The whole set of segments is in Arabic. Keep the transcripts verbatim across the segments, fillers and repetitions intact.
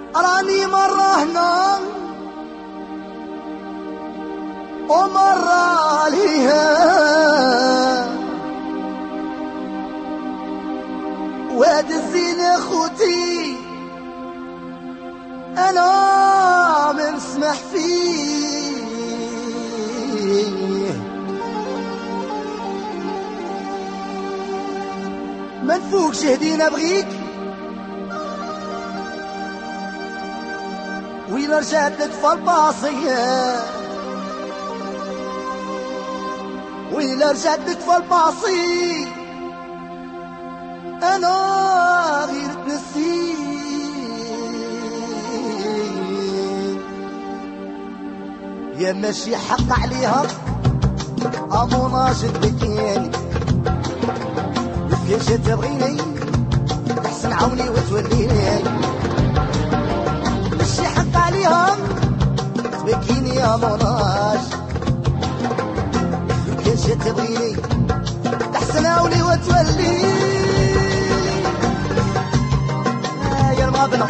راني مرة هنا ومرة ليها، واد الزين اخوتي انا من نسمح فيه، ما نفوقش هدينا بغيك ويلا رجعت نطفى الباصية، ويلا رجعت نطفى الباصي انا غير تنسي، يا ماشي حق عليها امو ناشد بكياني، كيش تبغيني تحسن عوني وتوليني، ماشي حق عليها تبكيني يا مناش، كيش تبغيني تحسن عوني وتوليني يا المابنة.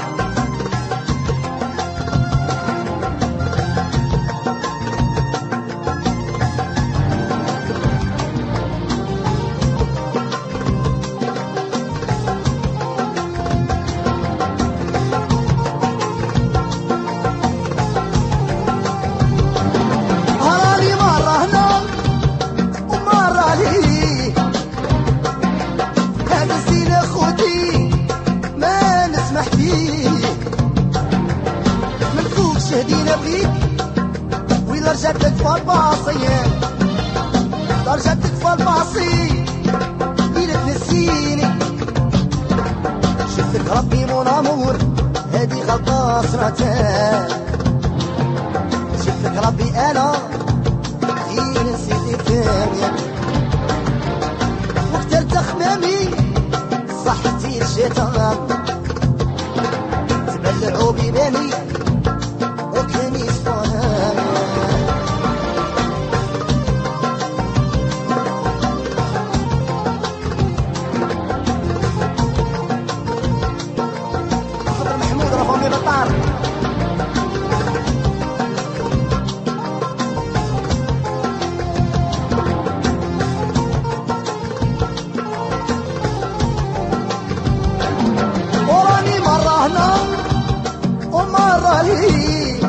هدينا بغيك ويلا رجعت تطفى الباصية، رجعت تطفى الباصي إلا تنسيني، شفتك ربي مون امور هادي غلطة صراتها، شفتك ربي انا غير نسيتي ثانية، واخترت خمامي صحتي الشيطان تبلعوا بيباني وراني مرة هنا ومرة لي،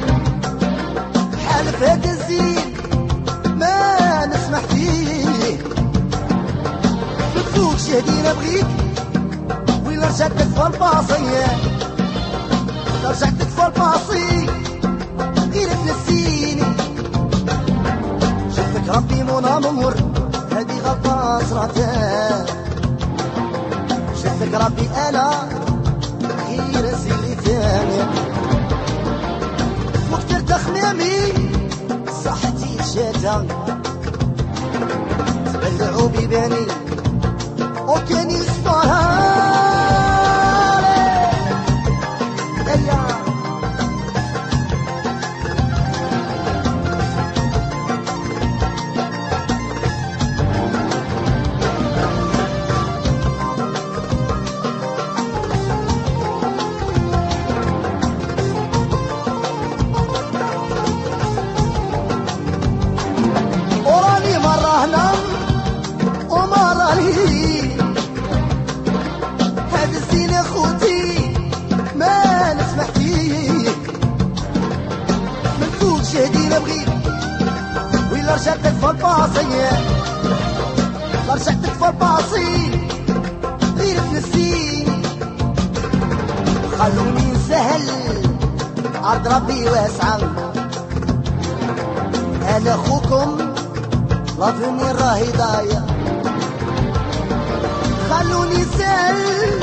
حالف هاد الزين ما نسمح فيه، متفوقش هدينا بغيك ويلا رجعت تطفى الباصية، رجعت تطفى الباصي غير تنسيني، شفتك ربي مون امور هادي غلطة صراتها، شفتك ربي انا غير نسيتي ثانية، واخترت خمامي صحتي الشتا تبلعوا بيباني وكان يصبرها ومرة لي، هاد الزين اخوتي ما نسمح فيه، منفوقش هدينا بغيك ويلا رجعت تطفى الباصية، رجعت تطفى الباصي غير تنسيني، خلوني نسهل عرض ربي واسعة، انا اخوكم لافني راهي ضايع، خلوني سهل